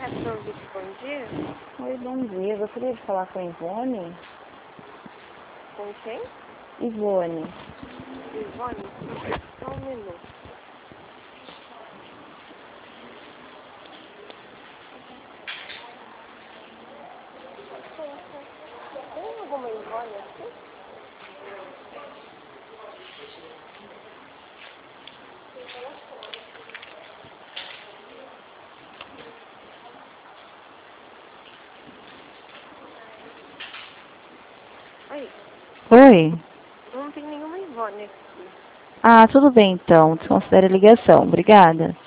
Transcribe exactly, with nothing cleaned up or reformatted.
Petrovic, bom dia. Oi, bom dia. Eu gostaria de falar com a Ivone. Com quem? Ivone. Ivone? Só um minuto. Tem alguma Ivone aqui? Oi, Oi. não tem nenhuma Ivone aqui. Ah, tudo bem então. Desconsidere a ligação. Obrigada.